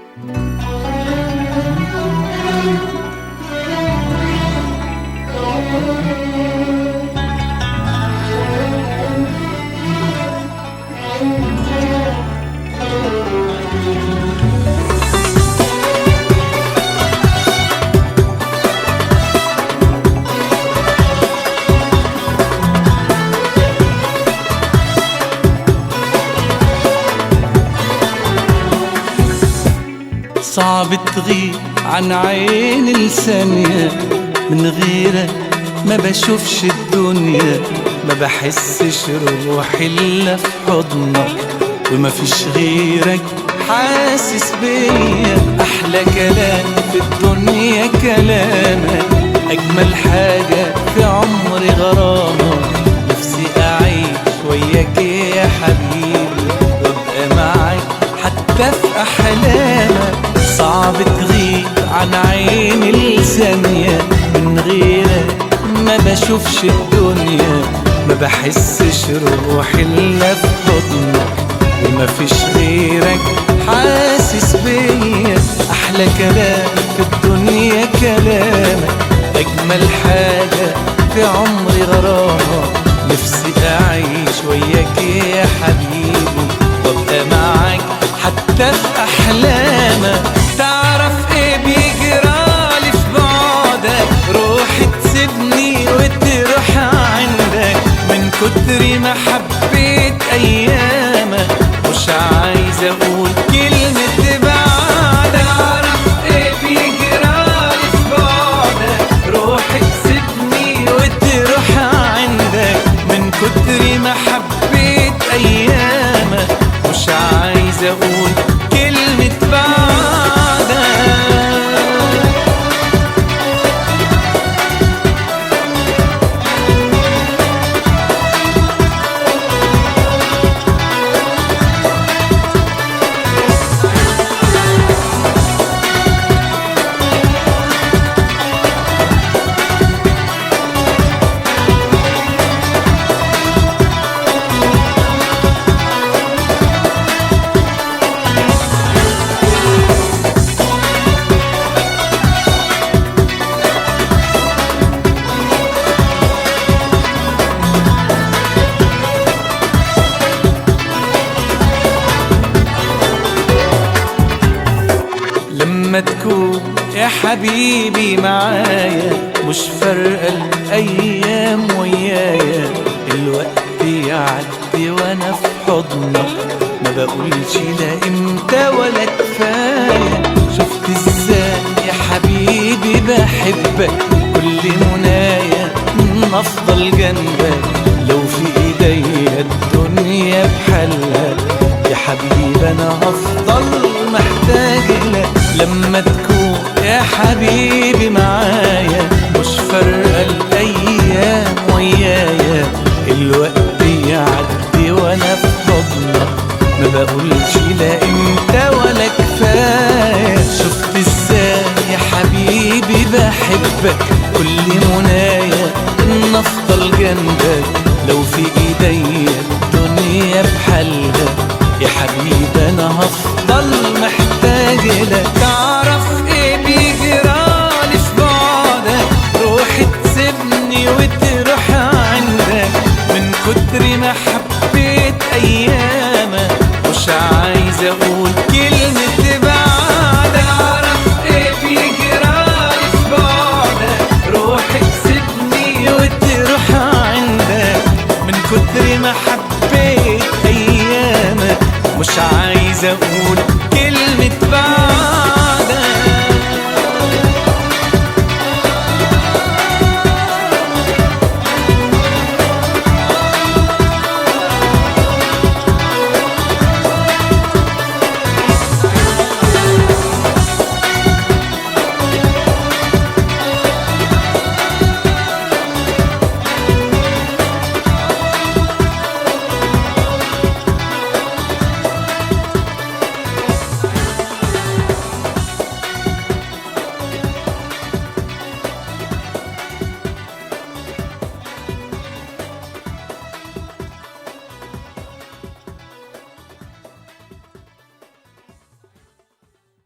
صعب تغيب عن عيني لثانية، من غيرك ما بشوفش الدنيا، ما بحسش روحي إلا في حضنك، وما فيش غيرك حاسس بيا. أحلى كلام في الدنيا كلامك، أجمل حاجة في عمري غرامك، نفسي أعيش وياك يا حبيبي وأبقى معاك حتى في أحلامك. صعب تغيب عن عيني لثانية، من غيرك ما بشوفش الدنيا، ما بحسش روحي إلا في حضنك، وما فيش غيرك حاسس بيا. أحلى كلام في الدنيا كلامك، أجمل حاجة في عمري غرامك، نفسي أعيش وياك يا حبيبي وأبقى معاك حتى في أحلامك. تعرف إيه بيجرالي في بعدك، روحي تسيبني وتروح عندك، من كتر ما حبيت أيامك مش عايز أقول كلمة بعدك. تعرف إيه بيجرالي في بعدك، روحي تسيبني وتروح عندك، من كتر ما حبيت أيامك مش عايز أقول كلمة بعدك. لما تكون يا حبيبي معايا، مش فارقة الأيام ويايا، الوقت يعدي وأنا في حضنك، ما بقولش لا إمتى ولا كفاية. شفت إزاي يا حبيبي بحبك، كل منايا إن أفضل جنبك، لو في إيديا الدنيا بحالها يا حبيبي أنا هفضل محتاج لك. لما تكون يا حبيبي معايا، مش فارقة الأيام ويايا، الوقت يعدي وأنا في حضنك، ما بقولش لا إمتى ولا كفاية. شفت إزاي يا حبيبي بحبك، كل منايا إن أفضل جنبك، لو في إيديا الدنيا بحالها يا حبيبي أنا هفضل محتاج لك. تعرف إيه بيجرالي في بعدك، روحي تسيبني وتروح عندك، من كتر ما حبيت أيامك مش عايز أقول كلمة بعدك. تعرف إيه بيجرالي في بعدك، روحي تسيبني وتروح عندك، من كتر ما حبيت أيامك مش عايز أقول